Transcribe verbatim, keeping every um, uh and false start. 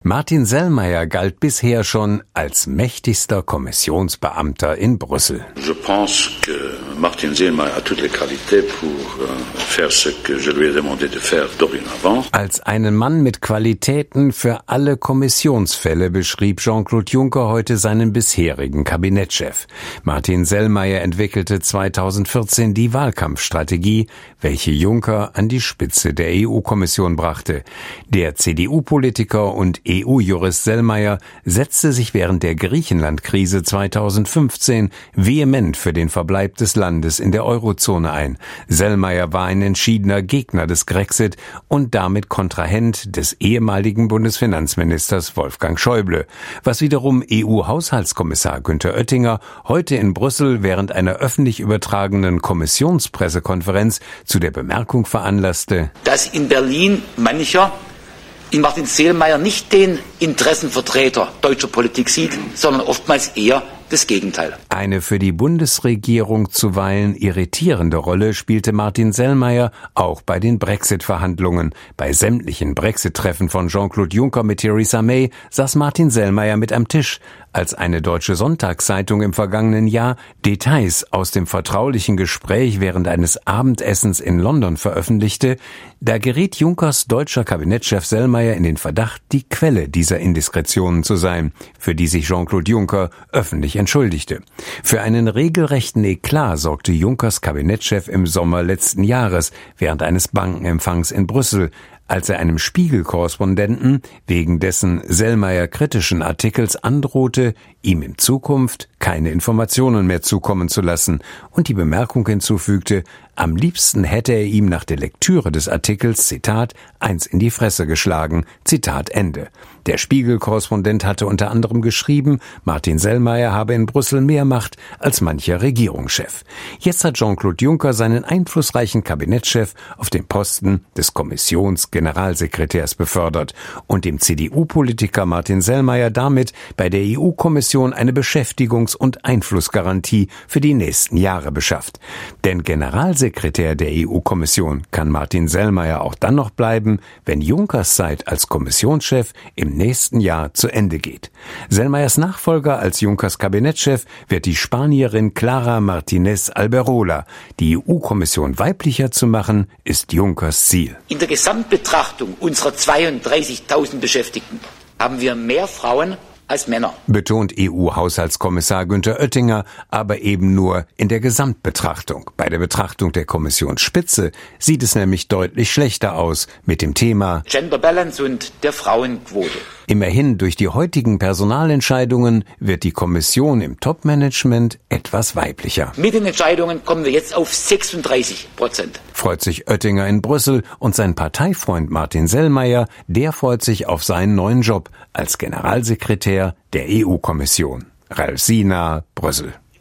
Martin Selmayr galt bisher schon als mächtigster Kommissionsbeamter in Brüssel. Je pense que Martin Selmayr a toutes les qualités pour faire ce que je lui ai demandé de faire dorénavant. Als einen Mann mit Qualitäten für alle Kommissionsfälle beschrieb Jean-Claude Juncker heute seinen bisherigen Kabinettschef. Martin Selmayr entwickelte zweitausendvierzehn die Wahlkampfstrategie, welche Juncker an die Spitze der E U-Kommission brachte. Der C D U-Politiker und E U-Jurist Selmayr setzte sich während der Griechenland-Krise zweitausendfünfzehn vehement für den Verbleib des Landes in der Eurozone ein. Selmayr war ein entschiedener Gegner des Grexit und damit Kontrahent des ehemaligen Bundesfinanzministers Wolfgang Schäuble, was wiederum E U-Haushaltskommissar Günther Oettinger heute in Brüssel während einer öffentlich übertragenen Kommissionspressekonferenz zu der Bemerkung veranlasste, dass in Berlin mancher in Martin Selmayr nicht den Interessenvertreter deutscher Politik sieht, sondern oftmals eher das Gegenteil. Eine für die Bundesregierung zuweilen irritierende Rolle spielte Martin Selmayr auch bei den Brexit-Verhandlungen. Bei sämtlichen Brexit-Treffen von Jean-Claude Juncker mit Theresa May saß Martin Selmayr mit am Tisch. Als eine deutsche Sonntagszeitung im vergangenen Jahr Details aus dem vertraulichen Gespräch während eines Abendessens in London veröffentlichte, da geriet Junckers deutscher Kabinettschef Selmayr in den Verdacht, die Quelle dieser Indiskretionen zu sein, für die sich Jean-Claude Juncker öffentlich entschuldigte. Für einen regelrechten Eklat sorgte Junckers Kabinettschef im Sommer letzten Jahres während eines Bankenempfangs in Brüssel, als er einem Spiegel-Korrespondenten wegen dessen Selmayr kritischen Artikels androhte, ihm in Zukunft keine Informationen mehr zukommen zu lassen und die Bemerkung hinzufügte, am liebsten hätte er ihm nach der Lektüre des Artikels, Zitat, eins in die Fresse geschlagen, Zitat Ende. Der Spiegel-Korrespondent hatte unter anderem geschrieben, Martin Selmayr habe in Brüssel mehr Macht als mancher Regierungschef. Jetzt hat Jean-Claude Juncker seinen einflussreichen Kabinettschef auf den Posten des Kommissionsgeneralsekretärs befördert und dem C D U-Politiker Martin Selmayr damit bei der E U-Kommission eine Beschäftigungs- und Einflussgarantie für die nächsten Jahre beschafft. Denn Generalsekretär der E U-Kommission kann Martin Selmayr auch dann noch bleiben, wenn Junckers Zeit als Kommissionschef im nächsten Jahr zu Ende geht. Selmayrs Nachfolger als Junckers Kabinettschef wird die Spanierin Clara Martínez Alberola. Die E U-Kommission weiblicher zu machen, ist Junckers Ziel. In der Gesamtbetrachtung unserer zweiunddreißigtausend Beschäftigten haben wir mehr Frauen als Männer, betont E U-Haushaltskommissar Günther Oettinger, aber eben nur in der Gesamtbetrachtung. Bei der Betrachtung der Kommissionsspitze sieht es nämlich deutlich schlechter aus mit dem Thema Gender Balance und der Frauenquote. Immerhin durch die heutigen Personalentscheidungen wird die Kommission im Top-Management etwas weiblicher. Mit den Entscheidungen kommen wir jetzt auf sechsunddreißig Prozent. Freut sich Oettinger in Brüssel und sein Parteifreund Martin Selmayr, der freut sich auf seinen neuen Job als Generalsekretär der E U-Kommission. Ralf Siener, Brüssel.